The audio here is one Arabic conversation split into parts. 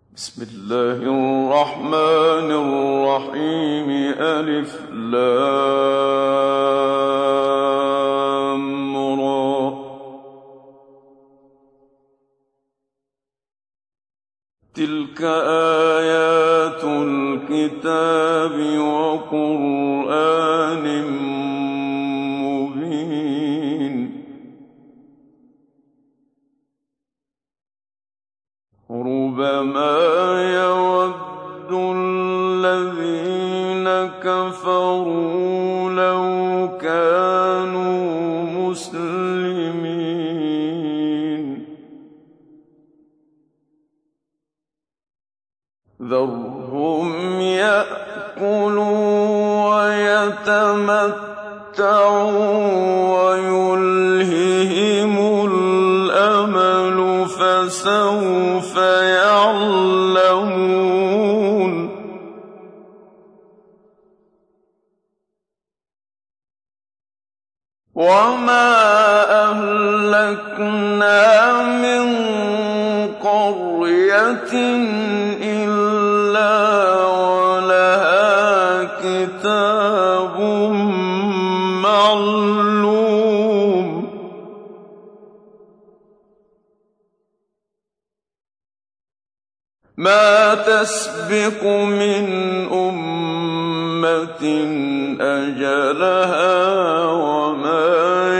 بسم الله الرحمن الرحيم. ألف لام را. تلك آيات الكتاب وقرآن مبين. ربما يود الذين كفروا لو كانوا مسلمين. ذرهم يأكلوا ويتمتعوا ويلههم الأمل فسوف يعلمون. وما أهلكنا من قرية إلا ولها كتاب معلوم. ما تسبق من أمة أجلها وما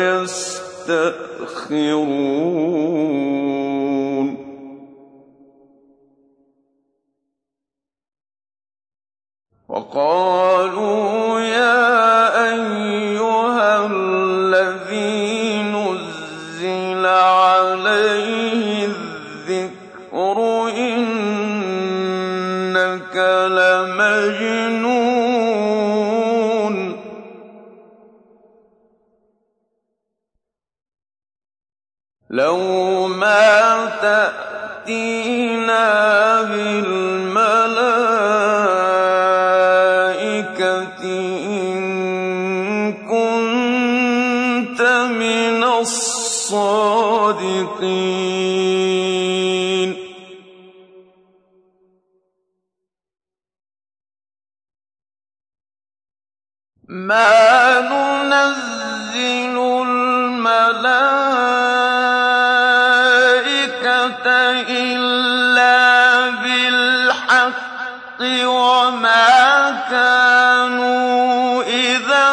يستأخرون. وقالوا يا أيها الذي نزل عليه الذكر إنك لمجنون. لو ما تأتينا بالملائكة إن كنت من الصادقين. ما ننزل الملائكة إلا بالحق وما كانوا إذا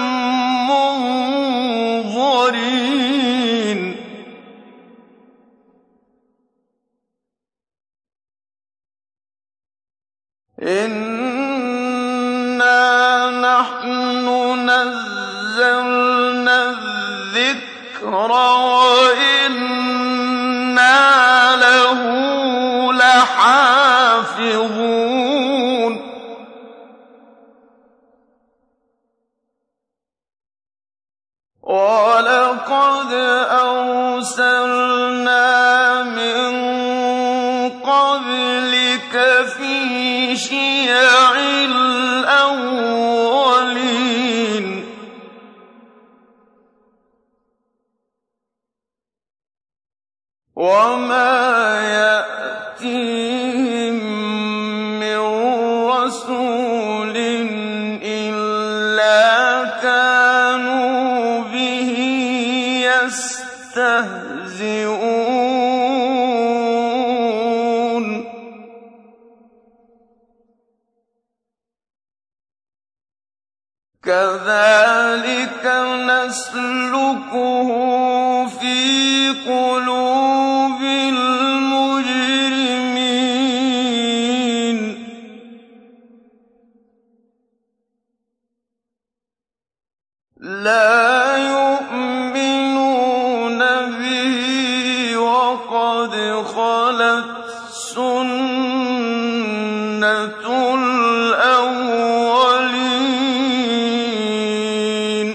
منظرين. إنا نحن نزلنا الذكر وإنا له لحافظون. ولقد أرسلنا من قبلك في شيع الأولين. وما يأتيهم من رسول إلا كانوا به يستهزئون. كذلك نسلكه في قلوب المجرمين. لا يؤمنون به وقد خلت سنة الأولين.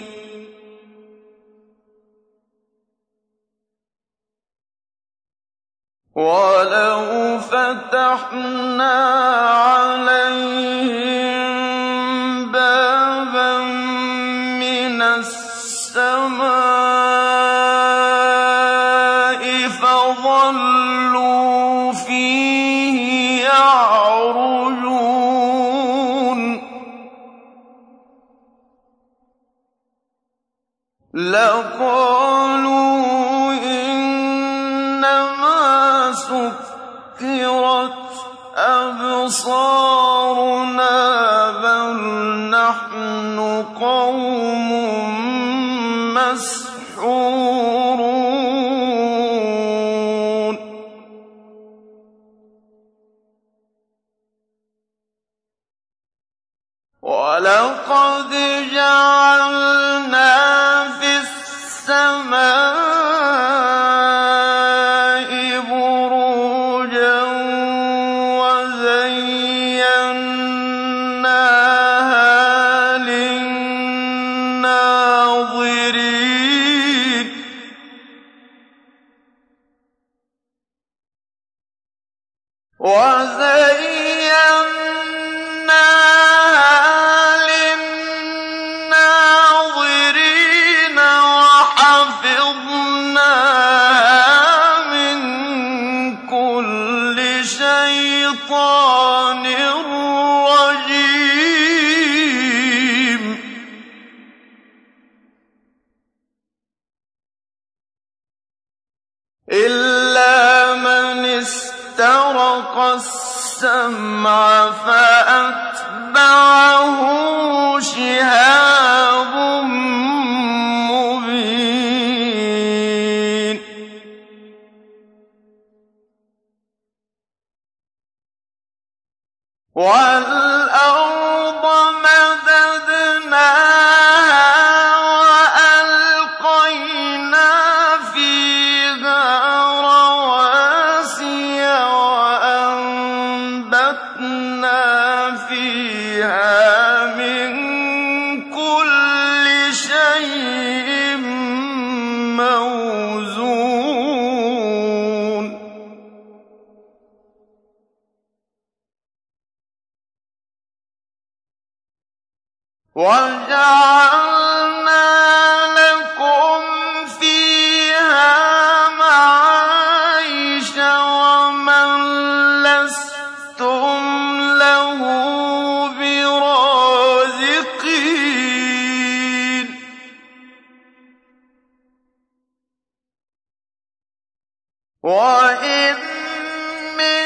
ولو فتحنا عليهم بابا من السماء فظلوا فيه يعرجون لقالوا إنما سكرت أبصارنا بل نحن قوم مسحورون ولقد جعلنا في السماء بروجا وزيناها للناظرين وحفظناها من كل شيطان رجيم إلا من استرق السمع فأتبعه شهاب مبين والأرض مددناها وألقينا فيها رواسي وأنبتنا فيها من كل شيء موزون وجعلنا لكم فيها معايش ومن لستم له برازقين وإن من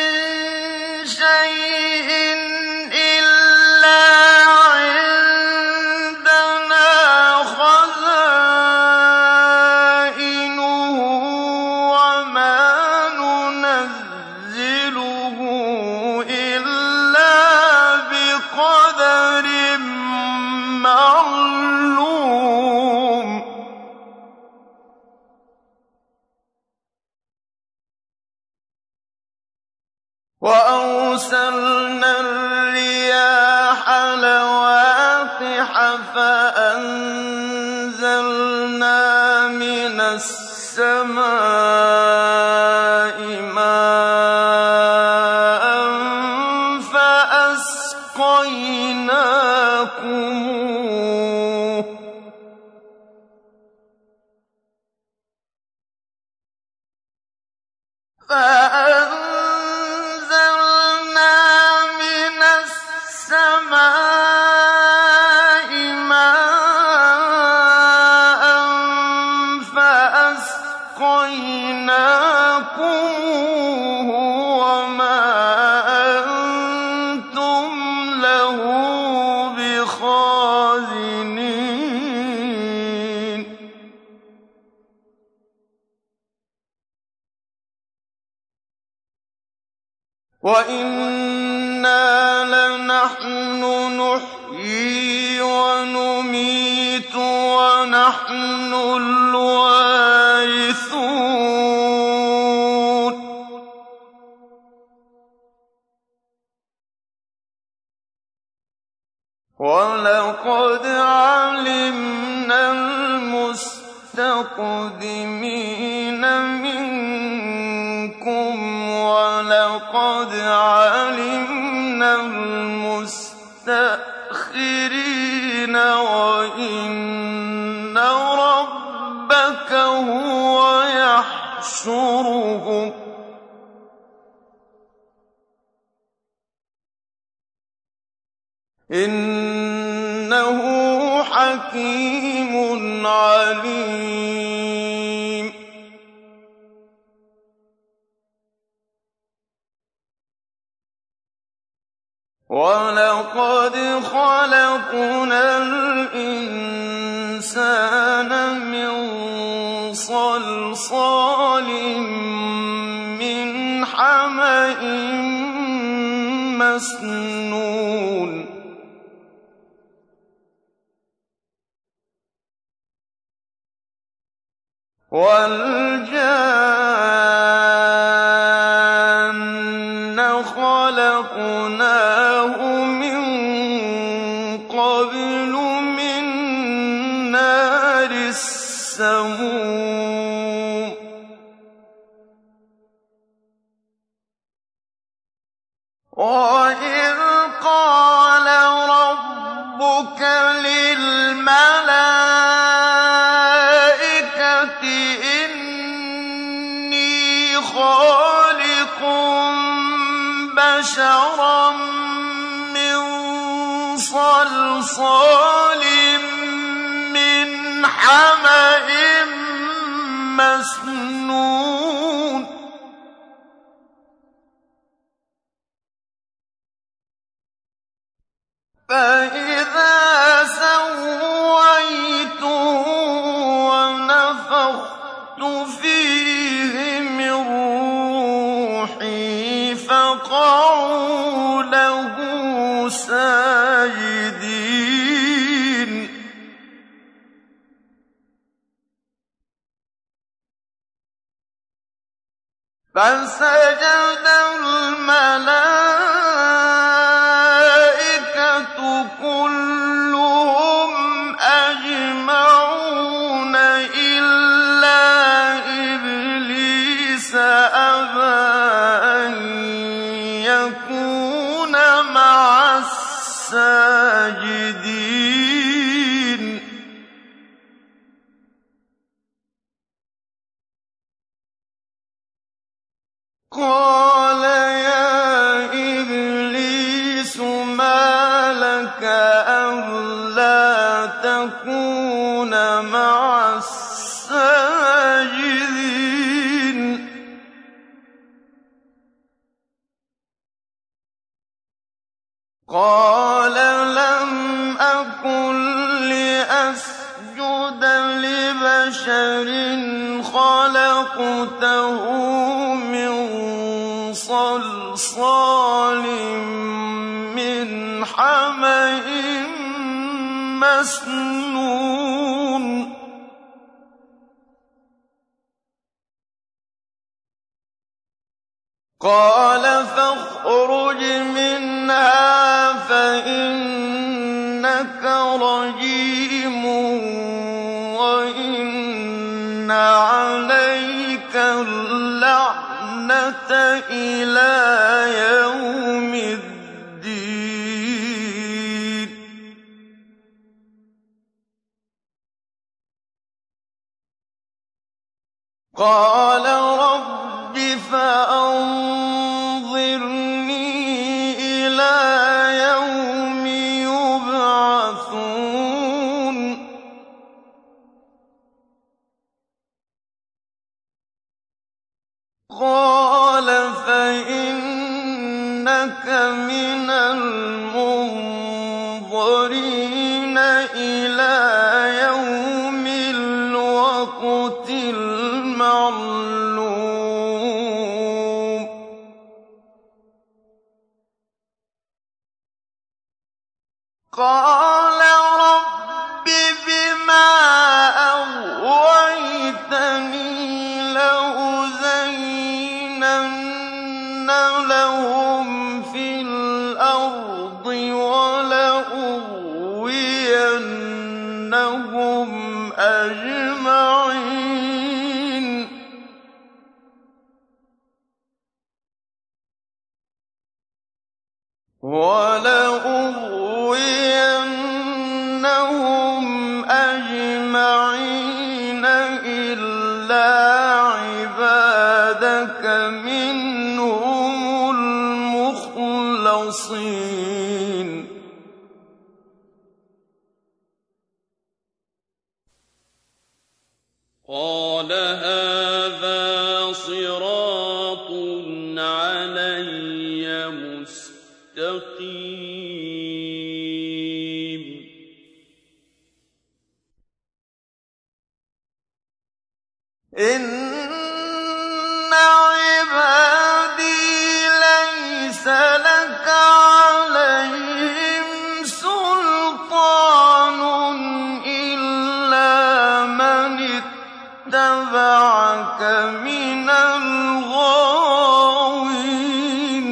شيء إلا عندنا خزائنه وما ننزله إلا بقدر معلوم وأرسلنا الرياح لواقح فأنزلنا من السماء ماء فأسقيناكموه فأنزلنا من السماء ماء فأسقيناكموه وما أنتم له بخازنين وَإِنَّا لَنَحْنُ نُحْيِي وَنُمِيتُ وَنَحْنُ الْوَارِثُونَ وَلَقَدْ عَلِمْنَا الْمُسْتَقْدِمِينَ مِنكُمْ وَلَقَدْ عَلِمْنَا الْمُسْتَأْخِرِينَ وَإِنَّ رَبَّكَ هُوَ يَحْشُرُهُمْ إِنَّهُ حَكِيمٌ عَلِيمٌ وَلَقَدْ خَلَقْنَا الْإِنسَانَ مِن صَلْصَالٍ مِّنْ حَمَإٍ مَّسْنُونٍ وَالْجَانَّ خَلَقْنَاهُ مِن قَبْلُ مِن نَّارِ السَّمُومِ وَإِذْ قَالَ رَبُّكَ لِلْمَلَائِكَةِ إِنِّي خَالِقٌ بَشَرًا مِّن صَلْصَالٍ مِّنْ حَمَإٍ مَّسْنُونٍ فَإِذَا سَوَّيْتُهُ وَنَفَخْتُ فِيهِ مِن رُّوحِي فَقَعُوا لَهُ سَاجِدِينَ فَسَجَدَ الْمَلَائِكَةُ كُلُّهُمْ أَجْمَعُونَ إِلَّا إِبْلِيسَ أَبَىٰ أَن يَكُونَ مَعَ السَّاجِدِينَ قَالَ يَا إِبْلِيسُ مَا لَكَ أَلَّا تَكُونَ مَعَ السَّاجِدِينَ قَالَ لَمْ أَكُن لِّأَسْجُدَ لِبَشَرٍ خَلَقْتَهُ مِن صَلْصَالٍ مِّنْ حَمَإٍ مَّسْنُونٍ قَالَ فَاخْرُجْ مِنْهَا فَإِنَّكَ رَجِيمٌ وَإِنَّ عَلَيْكَ اللَّعْنَةَ إِلَىٰ يَوْمِ الدِّينِ قَالَ رَبِّ فَأَنظِرْنِي إِلَىٰ يَوْمِ يُبْعَثُونَ قَالَ فَإِنَّكَ مِنَ الْمُنظَرِينَ إِلَىٰ يَوْمِ الْوَقْتِ الْمَعْلُومِ قَالَ رَبِّ بِمَا أَغْوَيْتَنِي لَأُزَيِّنَنَّ لَهُمْ فِي الْأَرْضِ وَلَأُغْوِيَنَّهُمْ أَجْمَعِينَ إِلَّا عِبَادَكَ مِنْهُمُ الْمُخْلَصِينَ قَالَ هَٰذَا صِرَاطٌ عَلَيَّ مُسْتَقِيمٌ إِنَّ عِبَادِي لَيْسَ لَكَ عَلَيْهِمْ سُلْطَانٌ إِلَّا مَنِ اتَّبَعَكَ مِنَ الْغَاوِينَ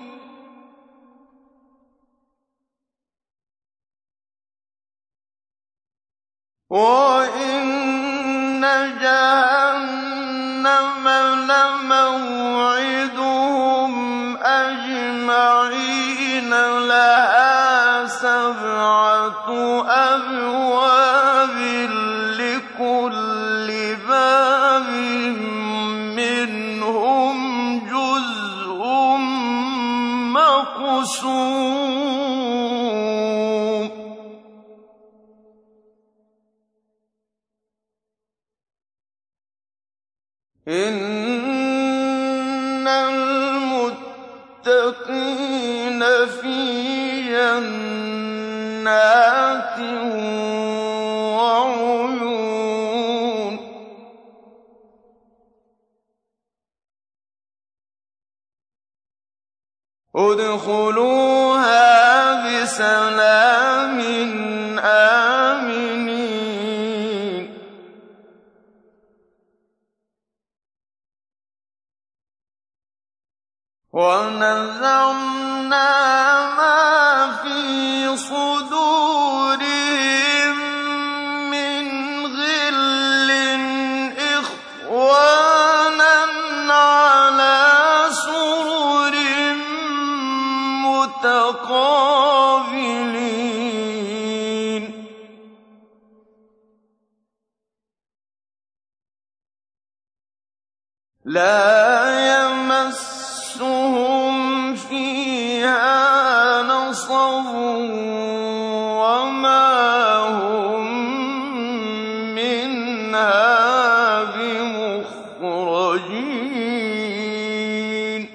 وَإِنَّ جَهَنَّمَ لَمَوْعِدُهُمْ أَجْمَعِينَ لَهَا 7 أَبْوَابٍ لِّكُلِّ بَابٍ مِّنْهُمْ جُزْءٌ مَّقْسُومٌ إِنَّ الْمُتَّقِينَ فِي جَنَّاتٍ وَعُيُونٍ ادْخُلُوهَا بِسَلَامٍ آمِنِينَ وَنَزَعْنَا مَا فِي صُدُورِهِم مِّنْ غِلٍّ إِخْوَانًا عَلَىٰ سُرُرٍ مُّتَقَابِلِينَ لَا يَمَسُّهُمْ فِيهَا نَصَبٌ وَمَا هُم مِّنْهَا بِمُخْرَجِينَ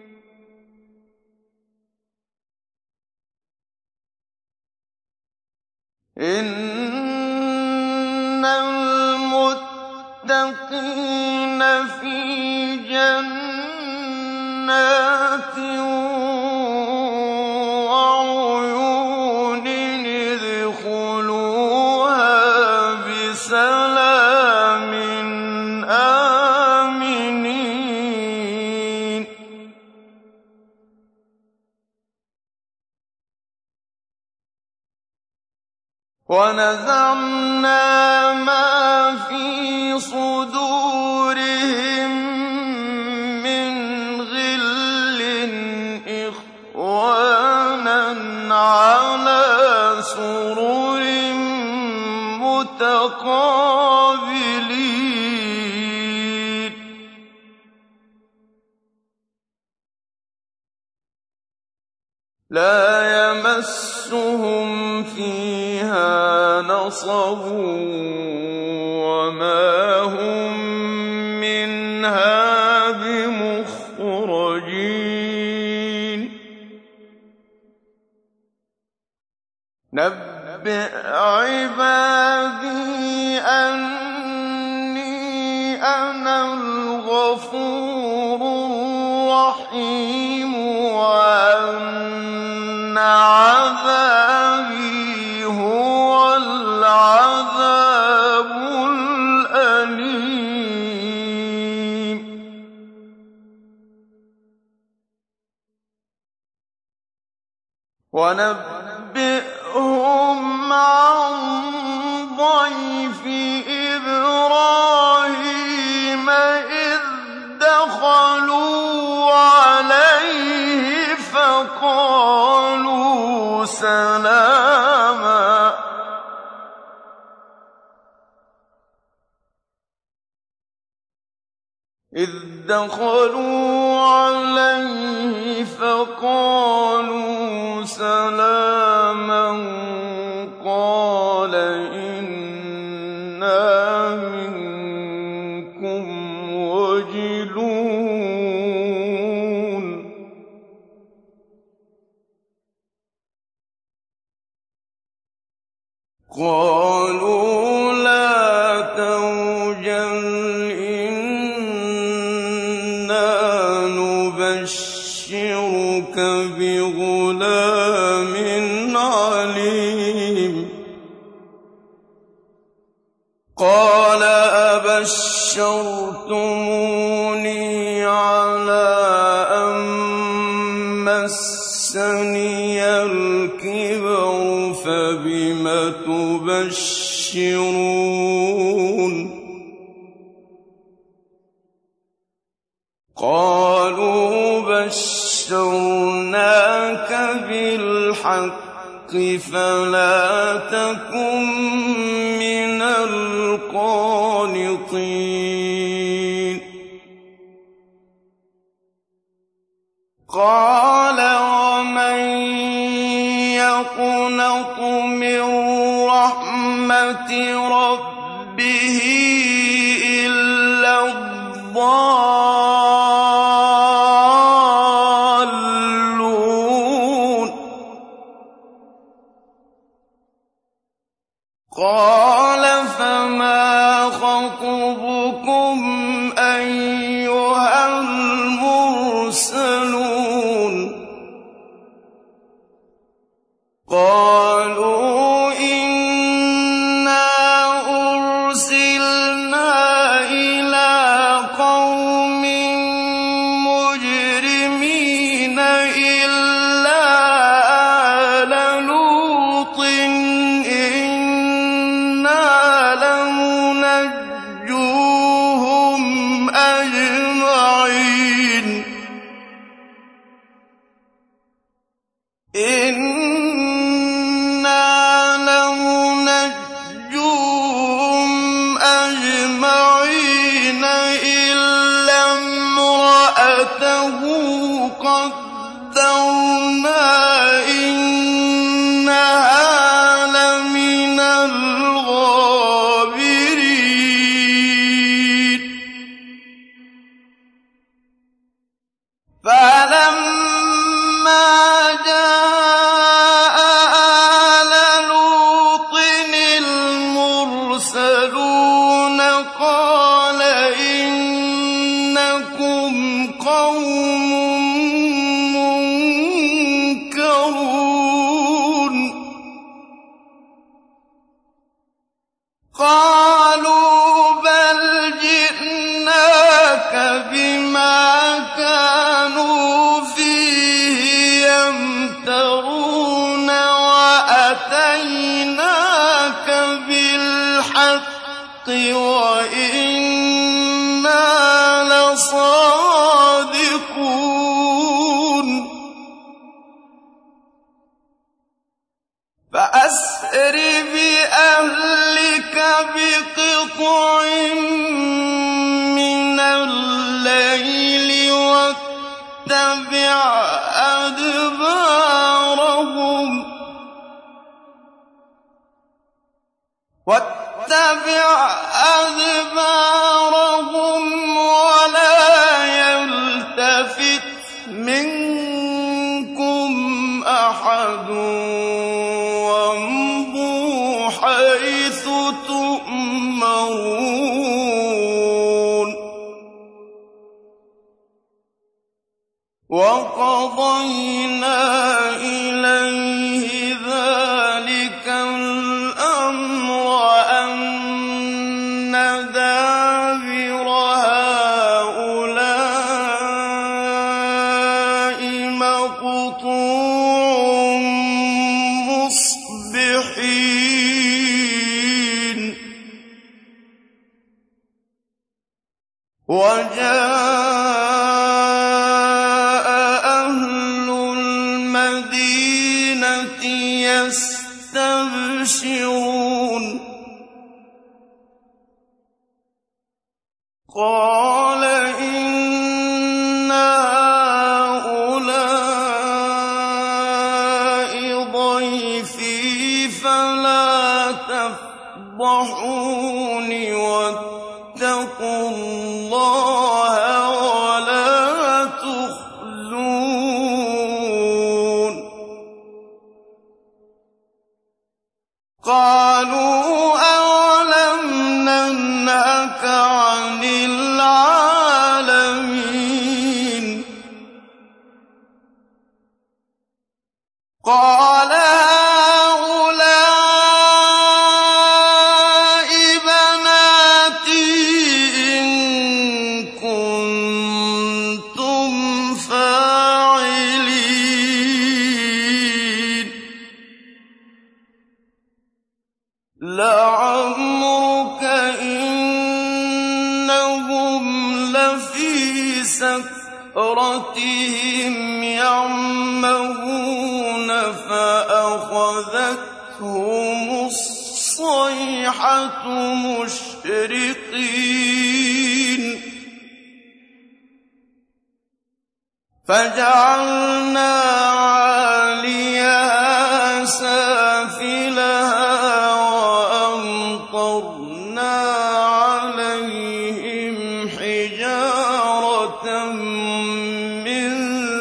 إِنَّ الْمُتَّقِينَ فِي جَنَّاتٍ وَعُيُونٍ ادْخُلُوهَا بِسَلَامٍ آمِنِينَ وَنَزَعْنَا مَا فِي صُدُورِهِم مِّنْ غِلٍّ إِخْوَانًا عَلَىٰ سُرُرٍ مُّتَقَابِلِينَ لَا يَمَسُّهُمْ فِيهَا نَصَبٌ وَمَا هُم مِّنْهَا بِمُخْرَجِينَ نَبِّئْ عِبَادِي أَنِّي أَنَا الْغَفُورُ الرَّحِيمُ وَأَنَّ عَذَابِي هُوَ الْعَذَابُ الْأَلِيمُ وَنَبِّئْهُمْ عَن ضَيْفِ إِبْرَاهِيمَ إِذْ دَخَلُوا عَلَيْهِ فَقَالُوا سَلَامًا قَالَ إِنَّا مِنكُمْ قالوا لا توجل إنا نبشرك بغلام عليم قال أبشرتموني على أن مسني الكبر فبم تبشرون قالوا بشرناك بالحق فلا تكن من القانطين قال ومن يقنط من رحمة ربه إلا الضالون قال فما خطبكم أيها المرسلون قالوا إنا أرسلنا إلى قوم مجرمين إلا آل لوط إنا لمنجوهم أجمعين إلا امرأته قدرنا إنها لمن الغابرين فلما جاء آل لوط المرسلون قال إنكم قوم منكرون قالوا بل جئناك بما كانوا فيه يمترون وأتيناك بالحق وإنا لصادقون فأسر بأهلك بقطع من الليل واتبع أدبارهم ولا يلتفت منكم أحد وامضوا حيث تؤمرون وقضينا إليه ذلك الأمر أن دابر هؤلاء مقطوع مصبحين وجاء أهل المدينة يستبشرون قال إن هؤلاء ضيفي فلا تفضحون واتقوا الله ولا تخزون قالوا قال هؤلاء بناتي إن كنتم فاعلين لعمرك إنهم لفي سكرتهم يعمهون فأخذتهم الصيحة مشرقين فجعلنا عاليها سافلها وأمطرنا عليهم حجارة من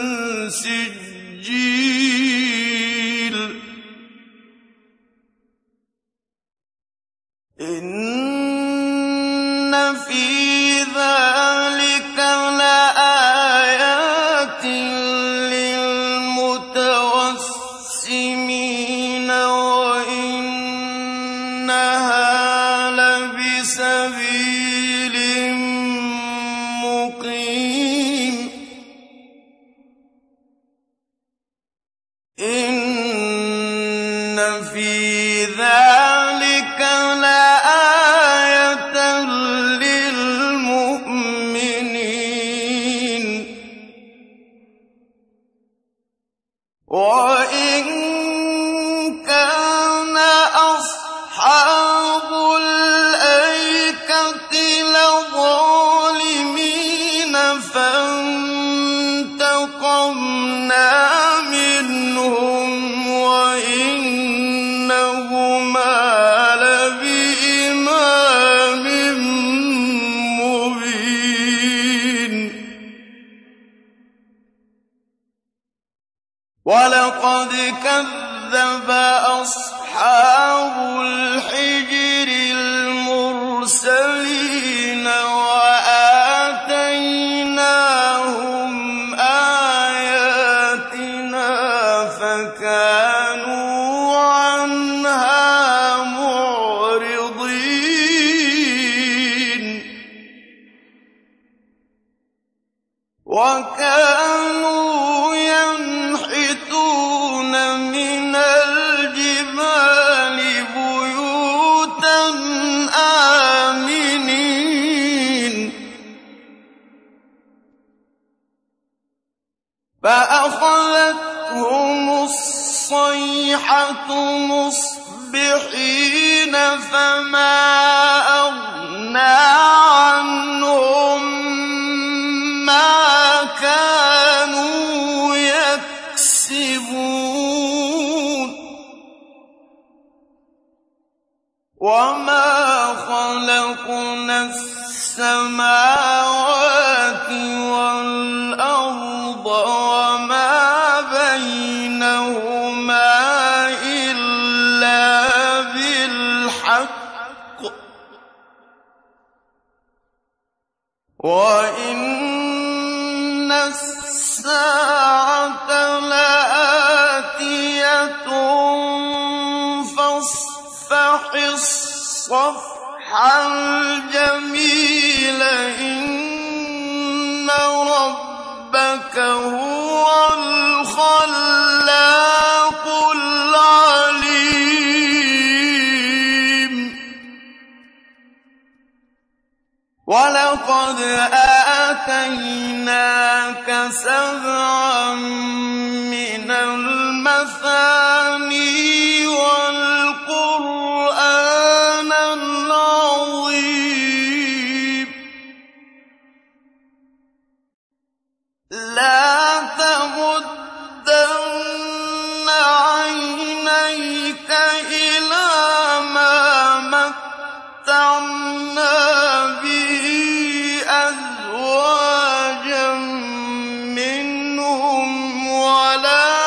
سجيل إن في ذلك لآيات للمتوسمين وإنها لبسبيل مقيم إن في ذلك لآية للمؤمنين وإن كان أصحاب الأيكة لظالمين فانتقمنا منهم وإنهما لبإمام مبين ولقد كذب أصحاب الحجر المرسلين وآتيناهم آياتنا فكانوا عنها معرضين وكانوا ينحتون من الجبال بيوتا آمنين فأخذتهم الصيحة مصبحين فما أغنى عنهم ما كانوا يكسبون وما خلقنا السماوات والأرض وما بينهما إلا بالحق وإن الساعة لآتية فاصفح الصفح الجميل إن ربك هو الخلاق العليم ولقد آتيناك سبعا من المثاني والقرآن العظيم لا تمدن عينيك إلى ما متعنا به أزواجا منهم ولا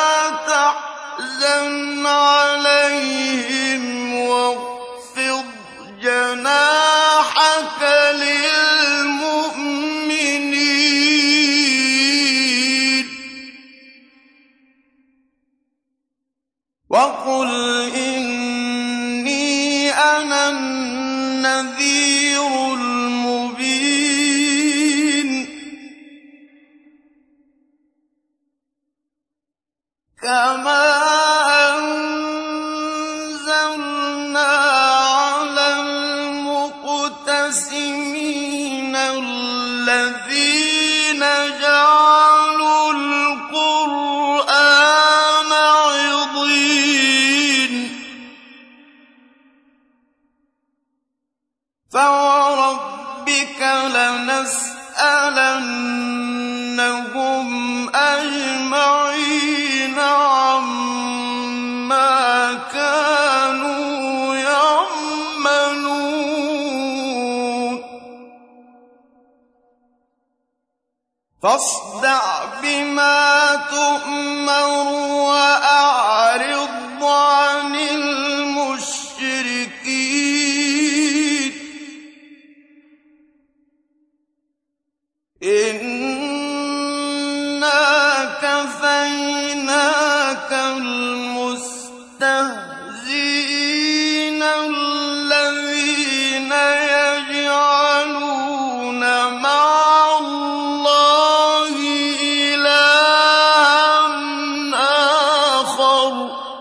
تحزن عليهم واخفض جناحك للمؤمنين وقل إني أنا النذير المبين كما أنزلنا على المقتسمين الذين جعلوا القرآن عضين فوربك لنسألنهم أجمعين عما كانوا يعملون فاصدع بما تؤمر وأعرض عن المشركين إنا كفيناك المستهزئين الذين يجعلون مع الله إلها آخر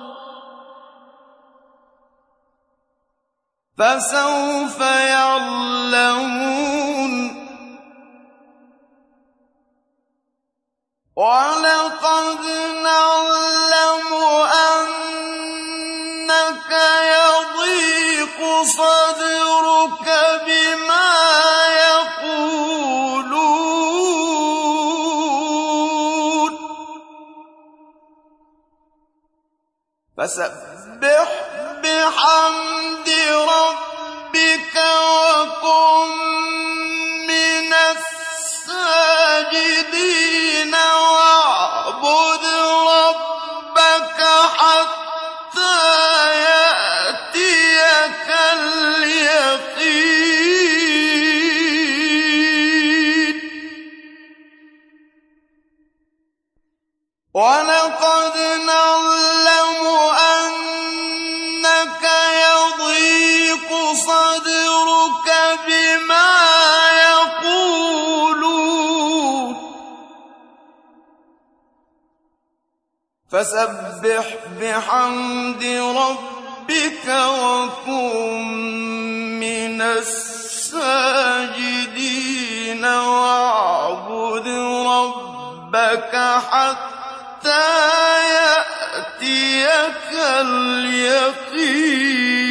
فسوف يعلمون ولقد نعلم أنك يضيق صدرك بما يقولون فسبح بحمد ربك وكن من الساجدين واعبد ربك حتى يأتيك اليقين ولقد نعلم أنك يضيق صدرك بما يقولون فسبح بحمد ربك وكن من الساجدين واعبد ربك حتى يأتيك اليقين